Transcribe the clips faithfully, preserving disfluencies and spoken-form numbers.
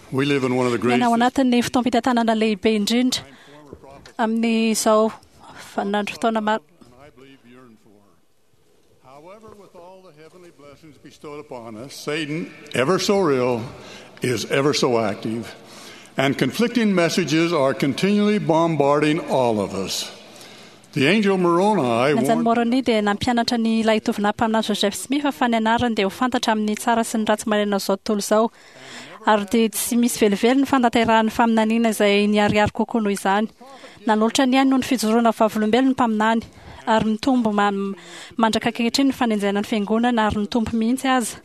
We live in one of the greatest. Ao anatin'ny fotoam-pitantanana lehibe indrindra amin'ny izao fanandro fotoana maro. I believe yearn for. However, with all the heavenly blessings bestowed upon us, Satan, ever so real, is ever so active, and conflicting messages are continually bombarding all of us. The angel Moroni Nanzany warned Moroni dia nampianatra ny ilay tovina mpaminany Joseph Smith fa ny anarany dia ho fantatra amin'ny tsara sy ny ratsy marina izao tontolo izao. Ary dia tsy misy velively ny fandaterahan'ny faminaniana izay niariary kokoa noho izany. Nanolotra ny ihany noho ny fijoroana vavolombelona ny mpaminany, ary mitombo ma- mandraka ankehitriny ny fanenjana ny fiangonana ary mitombo mihitsy aza.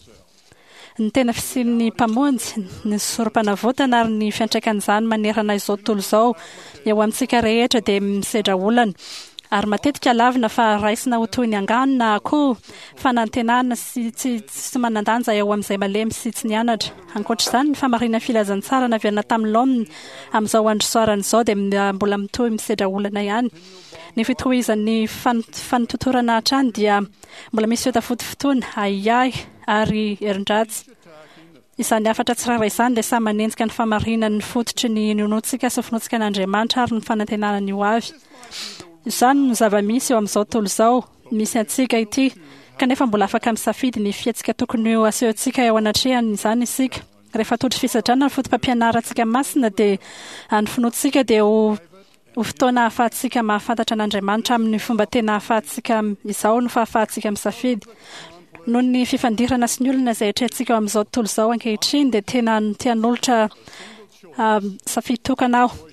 Ny tena fisian'ny mpamonjy, ny sorom-panavotana ary ny fiantraikan'izany manerana izao tontolo izao eo amintsika rehetra dia misedra olana. Ary matetika lavina fa raisina ho toy ny angano na koa fanantenana sy tsy tsy manandanja eo amin'izay malemy sy tsy nianatra. Ankoatr'izany ny famarina filazantsara naviana tamin'ny lomony amin'izao androsoarana izao dia m- mbola mitohy misedra olana ihany. Ny fitohizan'ny fan- fanototorana hatrany dia mbola misy fetafody fotoana aiay ary herin-dratsy. Isan'ny afatra tsirairay izany dia samy manenjika ny famarinany fototry ny nonotsika sy finotsika an'Andriamanitra ary ny fanantenana ny ho avy. Izany ny zava-misy eo amin'izao tontolo izao, misy antsika ity, kanefa mbola afaka misafidy ny fiatsika tokony ho asehontsika eo anatrehany izany isika. Rehefa todry fisadrana ny fotom-pampianarantsika masina dia ny finoatsika dia ho ho fotoana ahafahantsika mahafantatra an'Andriamanitra amin'ny fomba tena ahafahantsika izao no fahafahantsika misafidy. Noho ny fifandirana sy ny olona izay atrehantsika eo amin'izao tontolo izao ankehitriny dia tena tian'olotra uh, safidy tokana aho.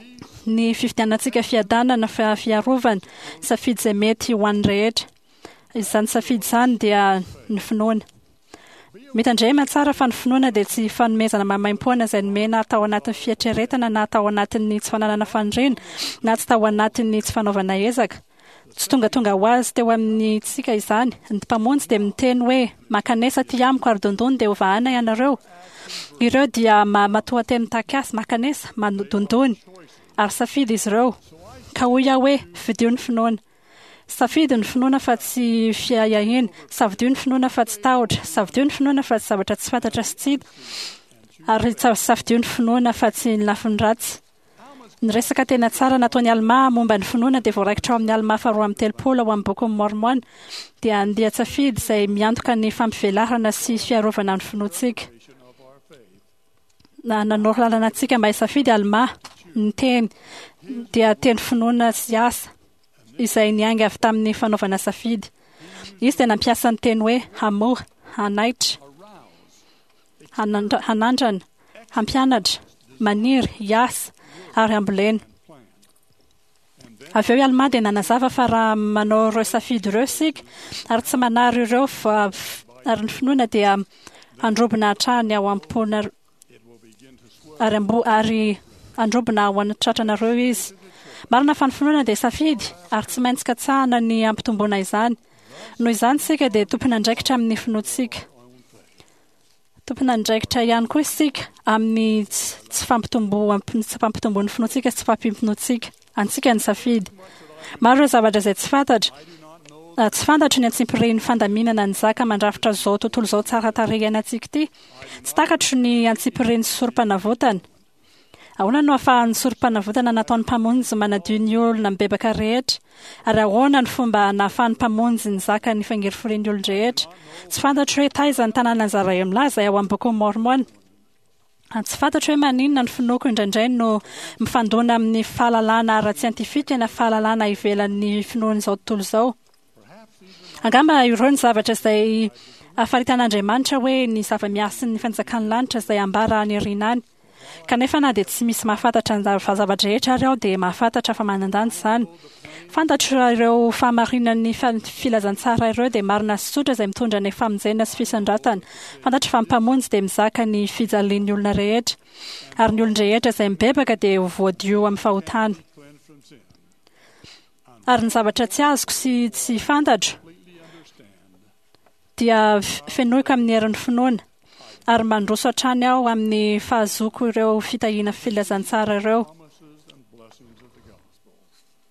Ny fifidianantsika fiadanana fa fiarovana, safidy izay mety ho an'ny rehetra. Izany safidy izany dia ny finoana. Mitandray mahatsara fa ny finoana dia tsy fanomezana mahamaimpoana izay nomena atao anatin'ny fiatreretana na atao anatin'ny tsy fananana faniriana na tsy tao anatin'ny tsy fanaovana ezaka. Tsy tonga tonga ho azy teo amin'ny tsika izany. Ny mpamonjy dia miteny hoe makanesa ty amiko ary dondony dia ho vahana ianareo. Ireo dia ma- matoa-teny takasy makanesa, madondony. Ary safidy izy ireo. Ka hoy aho hoe fidio ny finoana. Safidy ny finoana fa tsy fiahiahina, safidio ny finoana fa tsy tahotra, safidio ny finoana fa tsy zavatra tsy fantatra sy tsy hita, ary tsa- safidio ny finoana fa tsy ny lafiny ratsy. Ny resaka tena tsara nataon'ny Alma momba ny finoana dia voaraikitra ao amin'ny Alma faharoa amby telopolo ao amin'ny boky ny Mormona dia andia safidy izay miantoka ny fampivelarana sy fiarovana ny finoantsika. Na nanoro lalana antsika mba hisafidy Alma, ny teny dia teny finoana sy asa izay niainga avy tamin'ny fanaovana safidy. Izy dia nampiasa ny teny hoe hamoha, hanaitra, hanandra- hanandrana, hampianatra, maniry, hiasa ary ambolena. Avy eo Alma dia nanazava fa raha manao ireo safidy ireo isika ary tsy manary ireo fa ary ny finoana dia androbona hatrany ao am-pona ary ambo ary androbona ao anatratrana-reo izy. Marina fa ny finoana dia safidy ary tsy maintsy katsahana ny ampitomboana izany. Noho izany isika dia tompona andraikitra amin'ny finoantsika. Tompona andraikitra ihany koa isika amin'ny tsy tsy fampitombo tsy fampitomboan'ny finoantsika sy tsy fampimpinoantsika. Antsika ny safidy. Maro ireo zavatra izay tsy fantatra. Uh, tsy fantatro ny antsimpirian'ny fandaminana ny zaka mandrafitra izao tontolo izao tsara tarehy antsika ity. Tsy takatro ny antsimpirian'ny sorom-panavotana. Ahoana no ahafahan'ny sorom-panavotana nataon'ny mpamonjy manadio ny olona mibebaka rehetra, ary ahoana ny fomba nahafahan'ny mpamonjy ny zaka ny fangeriforian'ny olona rehetra. Tsy fantatro hoe taiza ny tanàna Zaray milaza ao amin'ny boky ny Mormona. Tsy fantatro hoe maninona ny finoko indraindray no mifandona amin'ny fahalalana ara-tsiantifika na fahalalana ivelan'ny finoan'izao tontolo izao. Angamba ireo ny zavatra izay afaritan'Andriamanitra hoe ny zava-miasa ny fanjakan'ny lanitra izay ambara any aoriana any. Kanefa na dia tsy misy mahafantatra ny zavatra rehetra ary aho dia mahafantatra fa manandanja izany. Fantatro ireo fahamarinan'ny fa- filazantsara ireo dia marina sy tsotra izay mitondra ny famonjena sy fisandratana. Fantatro fa ny mpamonjy dia mizaka ny fijalian'ny olona rehetra, ary ny olona rehetra izay mibebaka dia ho voadio amin'ny fahotana. Ary ny zavatra tsy azoko sy tsy fantatro dia f- fenoiko amin'ny herin'ny finoana, ary mandroso hatrany aho amin'ny fahazoko ireo fitahiana filazantsara ireo.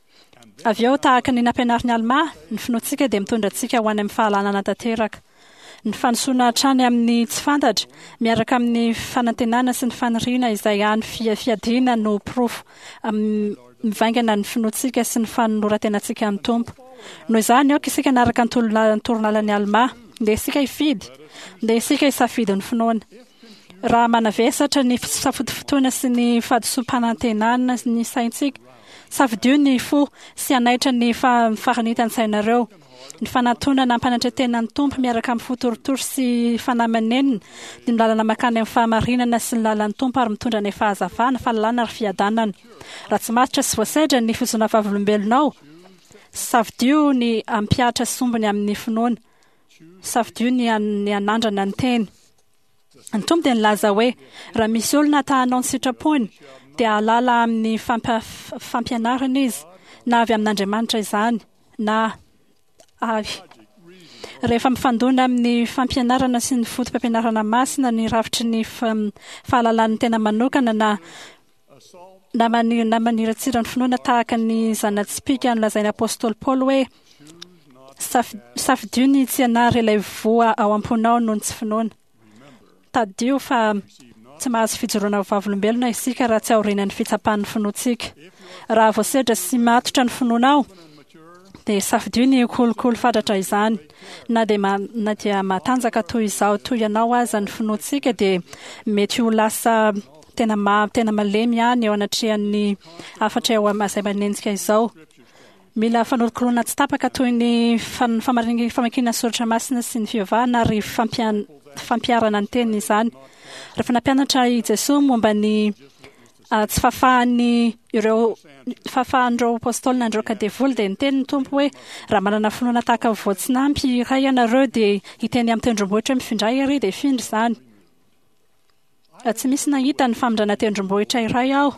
Avy eo tahaka ny nampianarin'ny Alma, ny finoantsika dia mitondra antsika ho any amin'ny fahalalana tanteraka. ny fanosoana hatrany amin'ny tsy fantatra miaraka amin'ny fanantenana sy ny faniriana izay any fiadiana no profo mivaingana ny finoantsika sy ny fanoroantenantsika amin'ny tompo. Noho izany aoka isika naraka ny toron'alan'ny alma ndeha isika hifidy ndeha isika hisafidy ny finoana. Raha manavesatra ny fisafotofotoana sy ny fahadisom-panantenana ny saintsika, safidio ny fo sy anaitra ny faranitany sainareo. Ny fanantonana ampanatretena ny tompo miaraka amin'ny fotorotoro sy fanamanenina ny lalana makany amin'ny fahamarinana sy ny lalan'ny tompo ary mitondra ny fahazavana, fahalalana ary fiadanana. Raha tsy maritra sy voasedra ny fizona vavolombelonao, safidio ny ampiatra sombony amin'ny finoana, safidio ny anandrana ny teny. Ny tompo dia nilaza hoe raha misy olona tahanao ny sitrapoiny dia alala amin'ny fampianarana izy na avy amin'Andriamanitra izany na avy. Rehefa mifandona amin'ny fampianarana sy ny fotom-pampianarana masina ny rafitry ny fahalalan'ny tena manokana na na maniratsira ny finoana tahaka ny zana-tsipika nolazain'ny apôstôly Paoly hoe safidio ny tsy anary ilay voa ao am-ponao noho ny tsy finoana. Tadio fa tsy mahazo fijoroana vavolombelona isika raha tsy aorian'ny fitsapan'ny finoantsika. Raha voasedra sy matotra ny finoanao dia safidio ny kolokolo fatratra izany. Na dia na dia matanjaka toy izao toy ianao aza ny finoantsika dia mety ho lasa tena ma tena malemy ihany eo anatrehan'ny afatra eo izay manenjika izao. Mila fanolokoloana tsy tapaka toy ny famakiana soratra masina sy ny fivavahana ary fampiarana ny teny izany. Rehefa nampianatra i Jesosy momba ny tsy fahafahan'ny ireo fahafahan'ireo apôstôlina andreo kadevoly dia niteny ny tompo hoe raha manana finoana tahaka voatsinampy iray ianareo dia hiteny amin'ny tendrombohitra mifindray iry dia hifindra izany. Tsy misy nahita ny famindrana tendrombohitra iray aho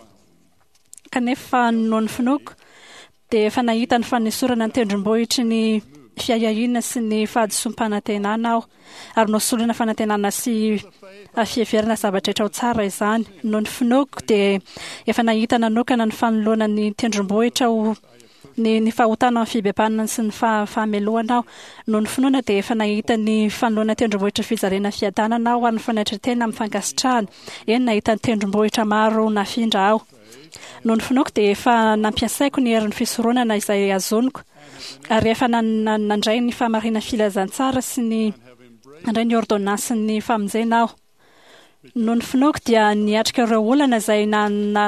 kanefa noho ny finoako dia efa nahita ny fanesorana ny tendrombohitry ny fiahiahina sy ny fahadisom-panantenana aho ary nosolona fanantenana sy fieverana zavatra ho tsara izany. Noho ny finoako dia efa nahita nanokana ny fanoloana ny tendrombohitra ho ny ny fahotana amin'ny fibebanana sy ny fahamelohana aho. Noho ny finoana dia efa nahita ny fanoloana tendrombohitra fizarena fiadanana aho ary ny fanaitretena amin'ny fankasitrahana. Eny nahita ny tendrombohitra maro nafindra aho. Noho ny finoako dia efa nampiasaiko ny herin'ny fisoronana izay azoniko ary efa nandray ny fahamarina filazantsara sy ny nandray ny ordonnancy ny famonjena aho. Noho ny finoako dia niatrika ireo olana izay na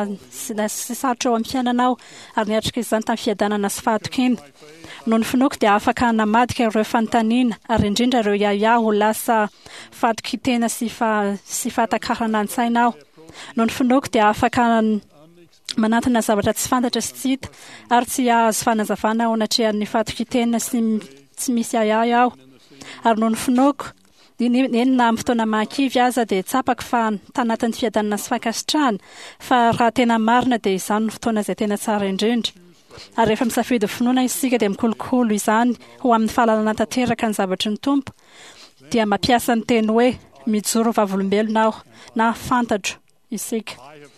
sy sarotra eo amin'ny fiainana aho ary niatrika izany tamin'ny fiadanana sy fahatokena. Noho ny finoako dia afaka namadika ireo fanontaniana ary indrindra ireo iaia ho lasa fahatokitena sy fahatakarana an-tsaina aho. Noho ny finoako dia afaka manantona zavatra tsy fantatra sy tsy hita ary tsy ahazo fanazavana ao anatrehan'ny fahatokitena sy tsy misy aiai aho. Ary noho ny finoako eny na amin'ny fotoana mankivy aza dia tsapaka fa tanatin'ny fiadanana sy fankasitrahana fa raha tena marina dia izany ny fotoana izay tena tsara indrindra. Ary rehefa misafidy finoana isika dia mikolokolo izany ho amin'ny fahalalana tanteraka ny zavatry ny tompo dia mampiasa ny teny hoe mijoro vavolombelona aho na fantatro isika.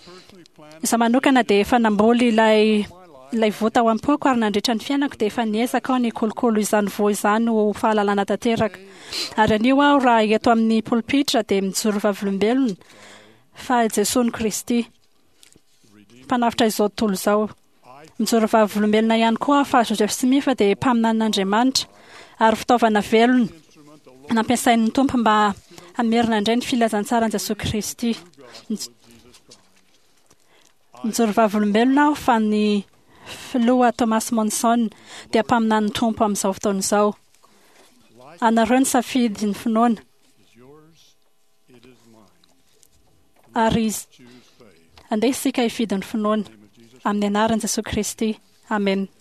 Izaho manokana dia efa namboly ilay ilay vota ao am-poko ary nandritra ny fiainako dia efa niezaka aho ny kolokolo izany voa izany ho fahalalana tanteraka. Ary anio aho raha eto amin'ny polpitra dia mijoro vavolombelona fa Jesosy Kristy mpanafitra izao tontolo izao. Mijoro vavolombelona ihany koa fa Joseph Smith dia mpaminan'Andriamanitra ary fitaovana velona nampiasain'ny tompo mba hamerina indray ny filazantsara an'i Jesosy Kristy. Mijoro vavolombelona aho fa ny filoha Thomas Monson dia mpaminan'ny tompo amin'izao fotoana izao. Anareo ny safidy ny finoana ary andeha isika hifidy ny finoana amin'ny anaran'i Jesosy Kristy. Amen.